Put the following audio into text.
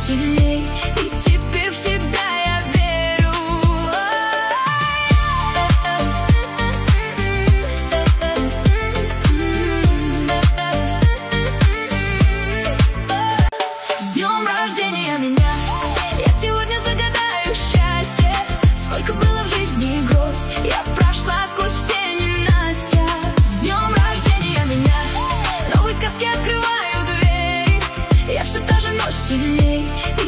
сильней, и теперь в себя я верю. С днем рождения меня! Я сегодня загадаю счастье. Сколько было в жизни гроз, я прошла сквозь все ненастья. С днем рождения меня! Новые сказки открываю двери, я все та же, но сильней.